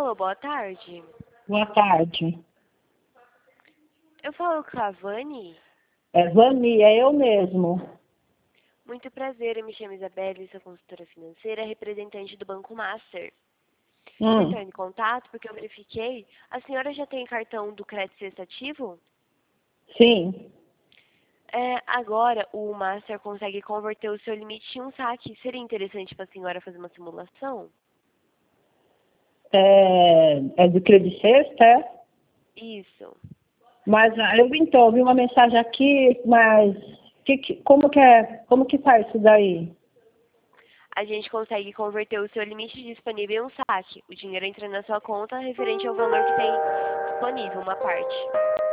Alô, boa tarde. Boa tarde. Eu falo com a Vani. É Vani, é eu mesmo. Muito prazer, eu me chamo Isabelle, sou consultora financeira, representante do Banco Master. Estou Hum, entrando em contato porque eu verifiquei. A senhora já tem cartão do crédito sexto ativo? sim. Agora o Master consegue converter o seu limite em um saque. Seria interessante para a senhora fazer uma simulação? É do Credit Sexta, é? Isso. Mas eu vi uma mensagem aqui, mas como que faz isso daí? A gente consegue converter o seu limite disponível em um saque. O dinheiro entra na sua conta referente ao valor que tem disponível, uma parte.